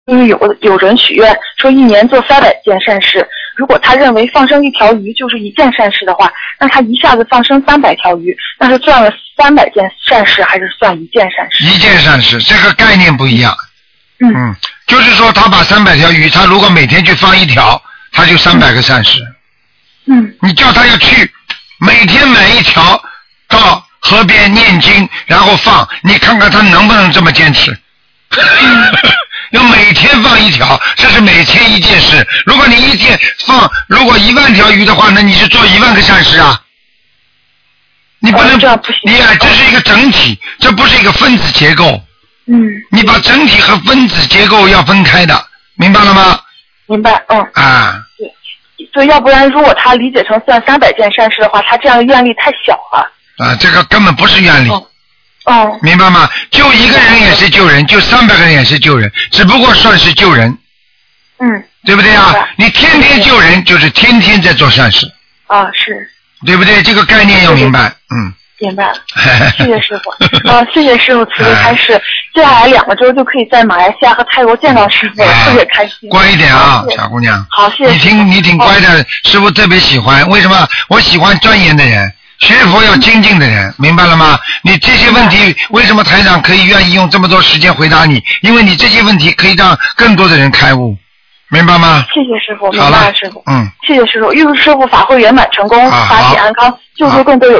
因为有人许愿说一年做300件善事，如果他认为放生一条鱼就是1件善事的话，那他一下子放生300条鱼，那是赚了300件善事，还是算1件善事？1 件善事，这个概念不一样。就是说他把300条鱼，他如果每天去放1条，他就300个善事。你叫他要去每天买1条到河边念经，然后放，你看看他能不能这么坚持？要每天放1条，这是每天1件事。如果你一天放，如果1万条鱼的话，那你是做1万个善事啊。你不能这样不行。这是一个整体，这不是一个分子结构。你把整体和分子结构要分开的，明白了吗？ 明白，对，所以要不然如果他理解成算300件善事的话，他这样的愿力太小了。 这个根本不是愿力。明白吗？救1个人也是救人，救300个人也是救人，只不过算是救人。对不对啊？你天天救人，就是天天在做善事。 是。 对不对？这个概念要明白。 明白了，谢谢师傅。谢谢师傅慈悲开示。接下来2个周就可以在马来西亚和泰国见到师傅了，特别开心。 乖一点啊，小姑娘。 好，谢谢。 你挺乖的，师傅特别喜欢。为什么？我喜欢钻研的人，学佛要精进的人，明白了吗？你这些问题，为什么台长可以愿意用这么多时间回答你？因为你这些问题可以让更多的人开悟。明白吗？ 谢谢师傅，明白了师傅。 嗯， 谢谢师傅，预祝师傅法会圆满成功，法体安康，救助更多有